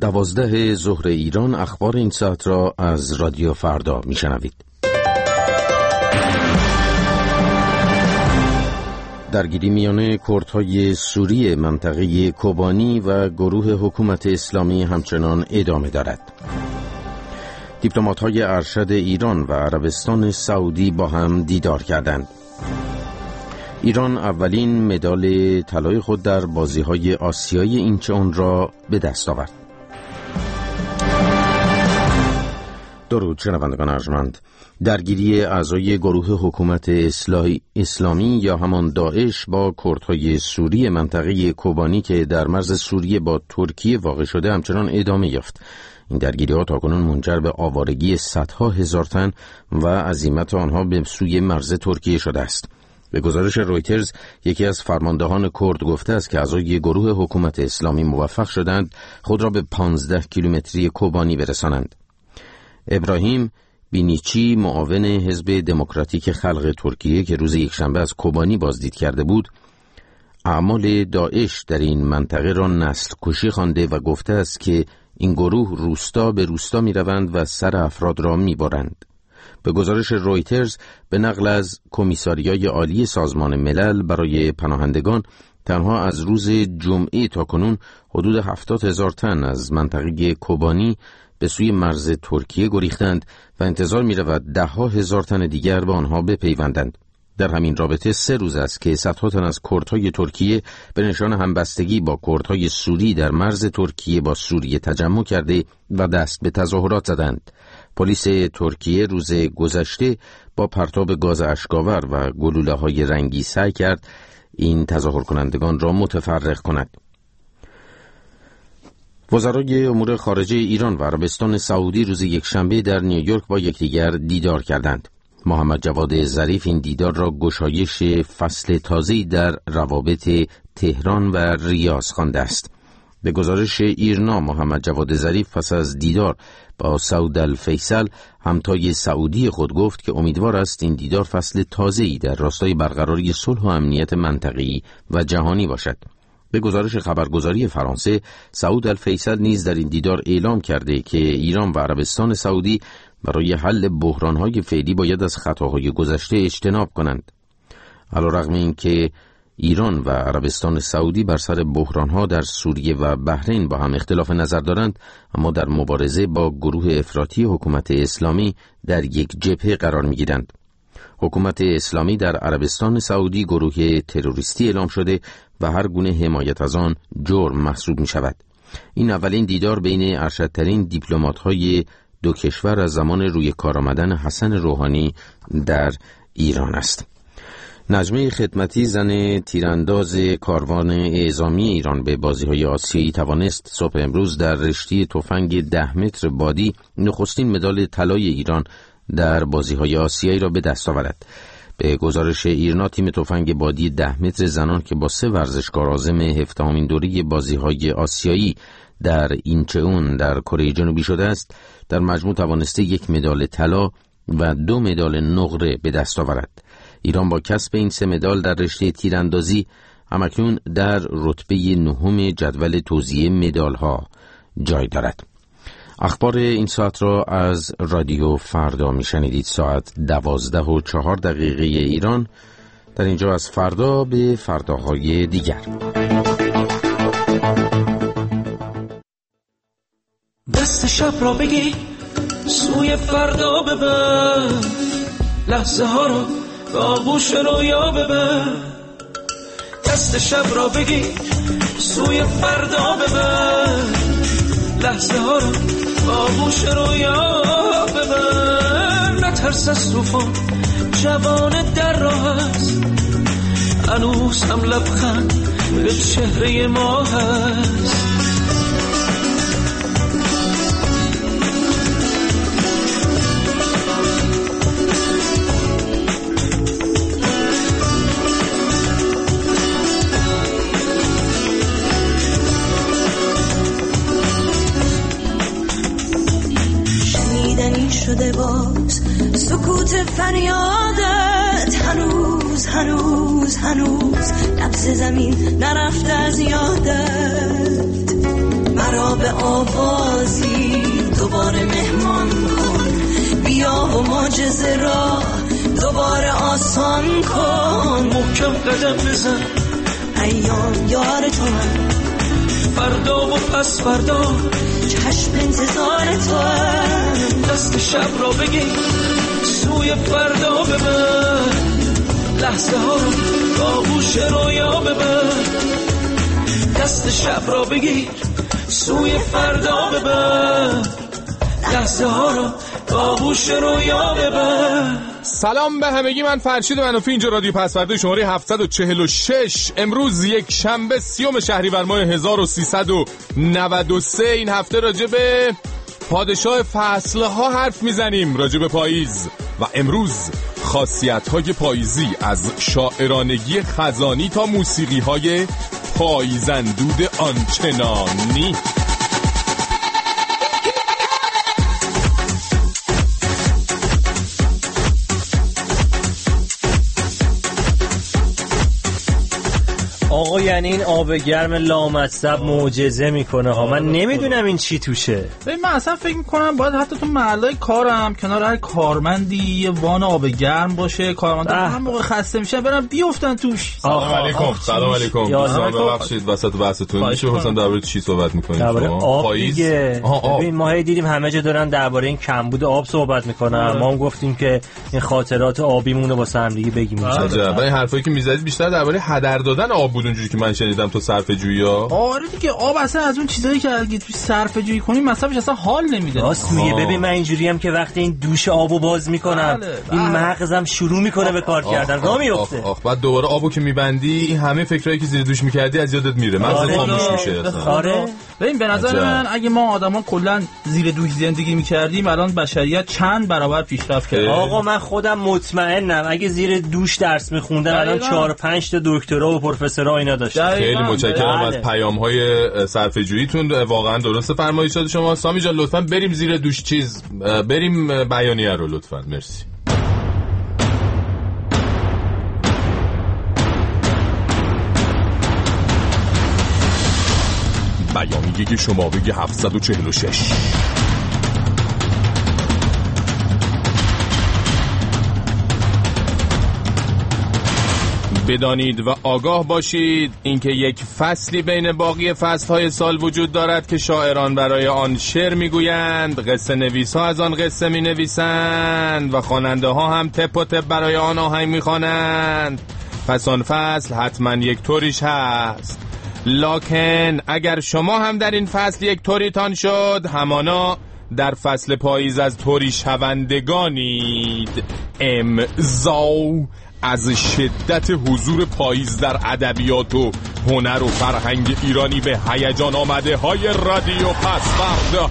12 ظهر ایران. اخبار این ساعت را از رادیو فردا میشنوید. درگیری میان کردهای سوری منطقه کوبانی و گروه حکومت اسلامی همچنان ادامه دارد. دیپلمات‌های ارشد ایران و عربستان سعودی با هم دیدار کردند. ایران اولین مدال طلای خود در بازی‌های آسیایی اینچون را به دست آورد. درود شنوندگان ارجمند. درگیری اعضای گروه حکومت اسلامی یا همان داعش با کردهای سوری منطقه کوبانی که در مرز سوریه با ترکیه واقع شده همچنان ادامه یافت. این درگیری‌ها تاکنون منجر به آوارگی صدها هزار تن و عزیمت آنها به سوی مرز ترکیه شده است. به گزارش رویترز، یکی از فرماندهان کرد گفته است که اعضای گروه حکومت اسلامی موفق شدند خود را به 15 کیلومتری کوبانی برسانند. ابراهیم بینیچی، معاون حزب دموکراتیک خلق ترکیه که روز یکشنبه از کوبانی بازدید کرده بود، اعمال داعش در این منطقه را نسل کشی خوانده و گفته است که این گروه روستا به روستا می روند و سر افراد را می برند. به گزارش رویترز، به نقل از کمیساریای عالی سازمان ملل برای پناهندگان، تنها از روز جمعه تا کنون حدود 70,000 تن از منطقه کوبانی به سوی مرز ترکیه گریختند و انتظار می رود 10,000 تن دیگر به آنها بپیوندند. در همین رابطه 3 روز است که صدها تن از کردهای ترکیه به نشان همبستگی با کردهای سوری در مرز ترکیه با سوریه تجمع کرده و دست به تظاهرات زدند. پلیس ترکیه روز گذشته با پرتاب گاز اشک‌آور و گلوله‌های رنگی سعی کرد این تظاهر کنندگان را متفرق کند. وزرای امور خارجه ایران و عربستان سعودی روز یکشنبه در نیویورک با یکدیگر دیدار کردند. محمد جواد ظریف این دیدار را گشایش فصل تازه‌ای در روابط تهران و ریاض خوانده است. به گزارش ایرنا، محمد جواد ظریف پس از دیدار با سعود الفیصل همتای سعودی خود گفت که امیدوار است این دیدار فصل تازه‌ای در راستای برقراری صلح و امنیت منطقه‌ای و جهانی باشد. به گزارش خبرگزاری فرانسه، سعود الفیصل نیز در این دیدار اعلام کرده که ایران و عربستان سعودی برای حل بحران‌های فعلی باید از خطاهای گذشته اجتناب کنند. علیرغم اینکه ایران و عربستان سعودی بر سر بحران‌ها در سوریه و بحرین با هم اختلاف نظر دارند، اما در مبارزه با گروه افراطی حکومت اسلامی در یک جبهه قرار می‌گیرند. حکومت اسلامی در عربستان سعودی گروه تروریستی اعلام شده و هر گونه حمایت از آن جرم محسوب می‌شود. این اولین دیدار بین ارشدترین دیپلمات‌های دو کشور از زمان روی کار آمدن حسن روحانی در ایران است. نجمه خدمتی، زن تیرانداز کاروان اعزامی ایران به بازی‌های آسیایی، توانست صبح امروز در رشته تفنگ 10 متر بادی نخستین مدال طلای ایران در بازی‌های آسیایی را به دست آورد. به گزارش ایرنا، تیم تفنگ بادی 10 متر زنان که با 3 ورزشکار عازم 17مین دوره بازی‌های آسیایی در اینچون در کره جنوبی شده است، در مجموع توانسته 1 مدال طلا و 2 مدال نقره به دست آورد. ایران با کسب این 3 مدال در رشته تیراندازی همکنون در رتبه 9 جدول توزیع مدال‌ها جای دارد. اخبار این ساعت را از رادیو فردا میشنیدید. ساعت 12:04 ایران. در اینجا از فردا به فرداهای دیگر. دست شب را بگی سوی فردا ببر، لحظه ها رو به آغوش رویا ببر. دست شب را بگی سوی فردا ببر، لحظه ها رو به آغوش رویا ببر. نترس از طوفان، جوان در راه است، هنوز هم لبخند به چهره ما هست. شده باز سکوت فریادت، هنوز هنوز هنوز لبز زمین نرفته از یادت. مرا به آوازی دوباره مهمان کن، بیا و معجزه را دوباره آسان کن. محکم قدم بزن، ایام یار تو هم، فردا و پس فردا چشم انتظار تو هم. دست شب را بگیر سوی فردا ببر، لحظه ها رو با آغوش رویا ببر. دست شب را بگیر سوی فردا ببر، لحظه ها رو با آغوش رویا ببر. سلام به همگی، من فرشید منوفی، اینجا رادیو پسورده شماره 746. امروز یک شنبه 30 شهریور ماه 1393. این هفته راجع به پادشاه فصلها حرف میزنیم، راجع به پاییز. و امروز خاصیت‌های پاییزی از شاعرانگی خزانی تا موسیقی‌های پاییزندود آنچنانی. آقا یعنی این آب گرم لامصب معجزه میکنه ها. من نمیدونم این چی توشه. من اصلا فکر میکنم باید حتی تو محلای کارم کنار هر کارمندی یه وان آب گرم باشه، کارمندا هم موقع خسته میشن برن بیافتن توش. سلام علیکم. سلام علیکم. ببخشید وسط بحثتون میشه حسین درباره چی صحبت میکنید؟ درباره آب دیگه. ببین ما هی دیدیم همه جا دارن درباره این کمبود آب صحبت میکنن. ما هم گفتیم که این خاطرات آبیمون رو واسه هم دیگه بگیم. عجب. این حرفایی که میزدید بیشتر درباره هدر دادن آب بود اونجوری که من شنیدم تو صرفه‌جویی‌ها. آره دیگه، آب اصلا از اون چیزایی که اگه توی صرفه‌جویی کنیم مصرفش اصلا حال نمیده. راست میگه. ببین من اینجوری هم که وقتی این دوش آبو باز میکنم این مغزم شروع میکنه به کار کردن، راه میفته. بعد دوباره آبو که میبندی این همه فکرایی که زیر دوش میکردی از یادت میره، مغزت خاموش میشه. آره ببین به نظر من اگه ما آدما کلا زیر دوش زندگی میکردیم الان بشریت چند برابر پیشرفت کرد. آقا من خودم مطمئنم اگه زیر دوش درس میخوندن الان 4-5 تا دکترا و پروفسورا اینا داشتن. خیلی متشکرم از پیام‌های صرفه‌جوییتون، واقعا درست فرمایشات شما. سامی جان لطفاً بریم زیر دوش بریم بیانیه رو لطفاً. مرسی. بیانیه شماره 746. بدانید و آگاه باشید اینکه یک فصلی بین باقی فصلهای سال وجود دارد که شاعران برای آن شعر میگویند، قصه نویس‌ها از آن قصه مینویسند و خواننده ها هم تپ و تپ برای آن آهنگ میخوانند. پس آن فصل حتما یک طوریش هست. لکن اگر شما هم در این فصل یک طوریتان شد، همانا در فصل پاییز از طوری شوندگانید. امضا از شدت حضور پاییز در ادبیات و هنر و فرهنگ ایرانی به هیجان آمده های رادیو پسورده.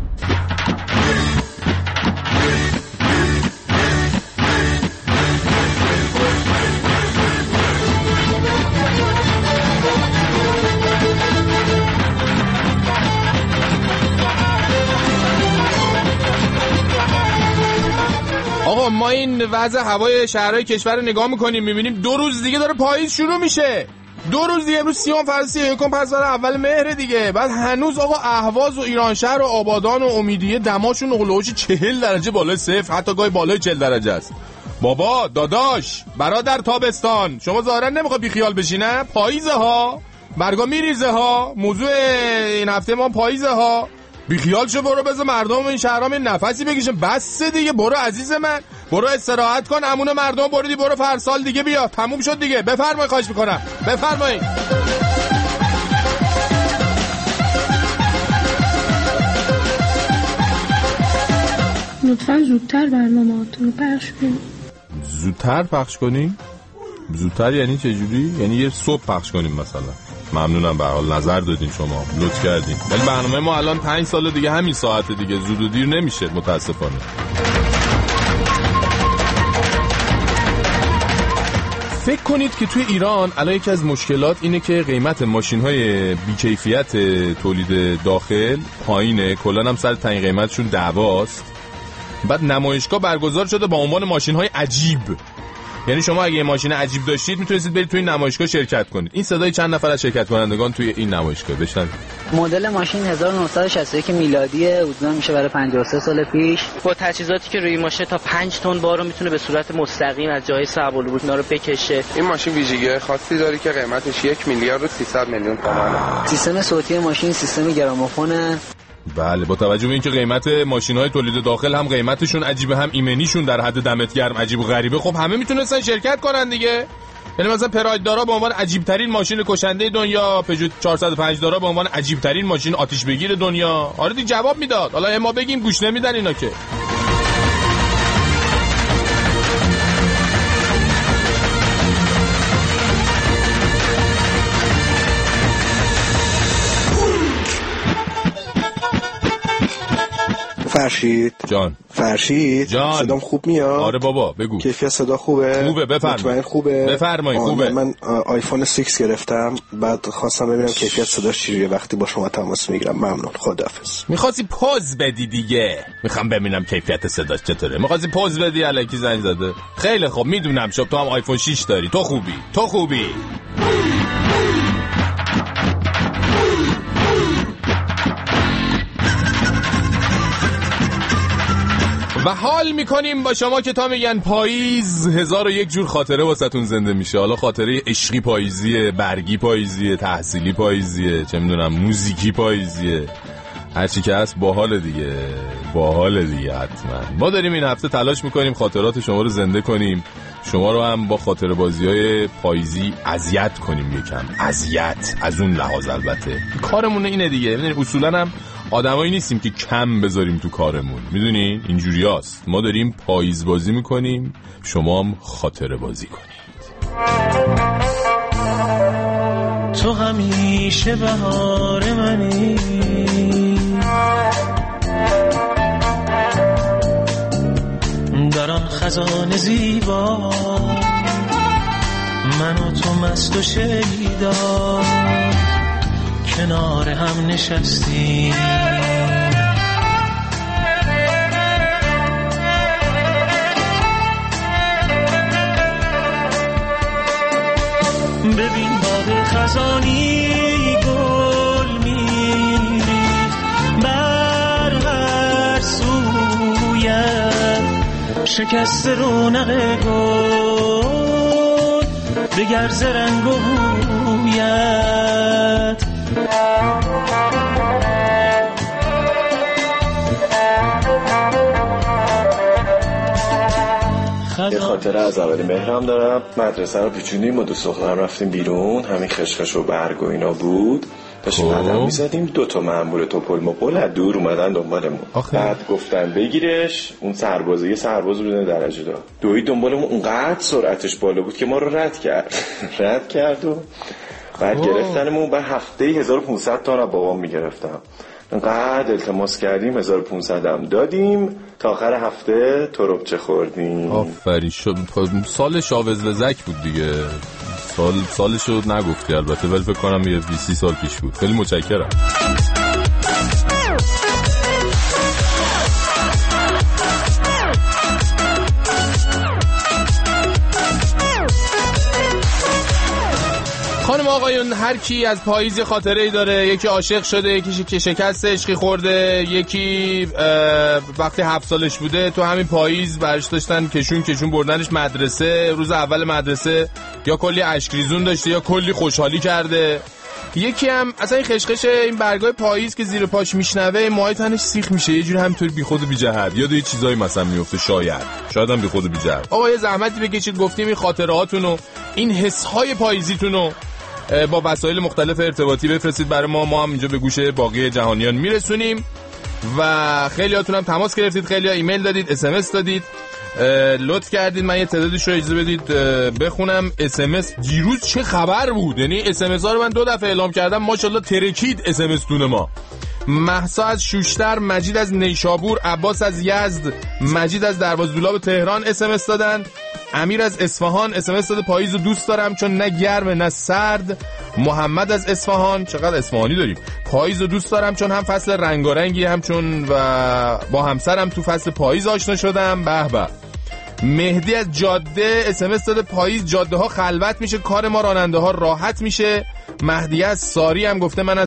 آقا ما این وضع هوای شهرهای کشور رو نگاه میکنیم میبینیم 2 روز دیگه داره پاییز شروع میشه. 2 روز دیگه، امروز 30 فرض 31 پس اول مهر دیگه. بعد هنوز آقا اهواز و ایرانشهر و آبادان و امیدیه دماشون اقلوش 40 درجه بالای صفر، حتی گاهی بالای 40 درجه است. بابا داداش برادر تابستان شما ظاهرا نمیخواد بی خیال بشی نه؟ پاییزه ها، برگا میریزه ها، موضوع این هفته ما پاییزه ها. بی خیال شو، برو بذار مردم این شهرام این نفسی بکشن. بس دیگه، برو عزیز من، برو استراحت کن. امون مردم بردی، برو فرسال دیگه بیا، تموم شد دیگه. بفرمایید، خواهش میکنم بفرمایید. لطفاً زودتر برنامه‌هاتون رو پخش کنید. زودتر پخش کنیم؟ زودتر یعنی چه جوری؟ یعنی یه صبح پخش کنیم مثلا؟ ممنونم، به حال نظر دادین شما، لطف کردین. ولی برنامه ما الان 5 سال دیگه همین ساعت دیگه، زود و دیر نمیشه متاسفانه. فکر کنید که توی ایران الان یکی از مشکلات اینه که قیمت ماشین‌های بی‌کیفیت تولید داخل پایینه، کلاً هم سر تعیین قیمتشون دعواست. بعد نمایشگاه برگزار شده با عنوان ماشین‌های عجیب. یعنی شما اگه یه ماشین عجیب داشتید میتونستید برید توی این نمایشگاه شرکت کنید. این صدای چند نفر از شرکت کنندگان توی این نمایشگاه بشنوید. مدل ماشین 1961 میلادیه، حدوداً میشه برای 53 سال پیش. با تجهیزاتی که روی ماشین تا 5 تن بارو میتونه به صورت مستقیم از جای صعب العبور اینا رو بکشه. این ماشین ویژگی خاصی داره که قیمتش 1 میلیارد و 300 میلیون تومانه. سیستم صوتی ماشین سیستم گرامافونه. بله، با توجه به اینکه قیمت ماشین‌های تولید داخل هم قیمتشون عجیبه، هم ایمنیشون در حد دمت گرم عجیب و غریبه، خب همه میتونستن شرکت کنن دیگه. یعنی مثلا پراید دارا به عنوان عجیب ترین ماشین کشنده دنیا، پژو 405 دارا به عنوان عجیب ترین ماشین آتش بگیر دنیا. آره دیگه جواب میداد. حالا ما بگیم گوش نمیدن اینا که. فرشید جان صدام خوب میاد؟ آره بابا بگو. کیفیت صدا خوبه؟ بفرمایید. بفرمایید. خوبه. من آیفون 6 گرفتم، بعد خواستم ببینم کیفیت صداش چجوریه وقتی با شما تماس میگیرم. ممنون، خداحافظ. می‌خواستی پوز بدی دیگه. میخوام ببینم کیفیت صداش چطوره. می‌خواستی پوز بدی الکی زنگ زده. خیلی خوب، میدونم شب تو هم آیفون 6 داری. تو خوبی. و حال میکنیم با شما که تا میگن پاییز 1001 جور خاطره واسهتون زنده میشه. حالا خاطره عشقی پاییزیه، برگی پاییزیه، تحصیلی پاییزیه، چه میدونم موزیکی پاییزیه، هرچی که هست باحال دیگه حتما. ما داریم این هفته تلاش میکنیم خاطرات شما رو زنده کنیم، شما رو هم با خاطره بازی‌های پاییزی اذیت کنیم یکم. اذیت از اون لحاظ البته کارمون اینه دیگه. میدونید اصولا هم آدمایی نیستیم که کم بذاریم تو کارمون، میدونین اینجوریاست. ما داریم پاییز بازی میکنیم، شما هم خاطره بازی کنید. تو همیشه بهار منی، در آن خزان زیبا من و تو مست و شیدا کنار هم نشستیم. ببین باد خزانی گل میریخت بر هر سویت، شکست رونق گل بگرز رنگ و بویت. یه خاطره از اول مهرم دارم. مدرسه رو پیچوندیم و 2 دخترم رفتیم بیرون، همین خشخش و برگ و اینا بود، داشتیم قدم میزدیم. 2 مأمور توپل مپل از دور اومدن دنبالمون. بعد گفتن بگیرش. اون یه سرباز بود درجه دار، دوید دنبالمون، اونقدر سرعتش بالا بود که ما رو رد کرد و بعد گرفتنمون. بعد هفته 1500 تا از بابام میگرفتم. انقدر التماس کردیم 1500 هم دادیم، تا آخر هفته تربچه خوردیم. آفرین. سال شاوزلزک بود دیگه. سالشو نگفتی البته، ولی فکر کنم یه 20 سال پیش بود. خیلی متشکرم. خانم آقایون، هر کی از پاییز خاطره‌ای داره. یکی عاشق شده، یکی که شکست عشقی خورده، یکی وقتی 7 سالش بوده تو همین پاییز برش داشتن کشون بردنش مدرسه. روز اول مدرسه یا کلی اشک ریزون داشته یا کلی خوشحالی کرده. یکی هم اصلا این خشخش این برگای پاییز که زیر پاش میشنوه موهای تنش سیخ میشه، یه جوری همینطوری بیخود و بی‌جهت یاد یه چیزایی مثلا میفته. شاید هم بیخود و بی‌جهت. آقا یه زحمتی بکشید، گفتیم این خاطرهاتونو، این حس‌های پاییزیتونو با وسایل مختلف ارتباطی بفرستید برای ما هم اینجا به گوش باقی جهانیان میرسونیم. و خیلیاتون هم تماس گرفتید، خیلی‌ها ایمیل دادید، SMS دادید، لطف کردید. من یه تعدادش رو اجازه بدید بخونم. SMS دیروز چه خبر بود، یعنی SMS ها رو من 2 دفعه اعلام کردم، ماشاءالله ترکید SMS تون ما. مهسا از شوشتر، مجید از نیشابور، عباس از یزد، مجید از دروازه‌دولاب تهران SMS دادن. امیر از اصفهان SMS داده پاییزو دوست دارم چون نه گرم نه سرد. محمد از اصفهان، چقدر اصفهانی داریم، پاییزو دوست دارم چون هم فصل رنگارنگی، هم چون و با همسرم تو فصل پاییز آشنا شدم. به به. مهدی از جاده SMS داده پاییز جاده ها خلوت میشه، کار ما راننده ها راحت میشه. مهدی از ساری هم گفته من از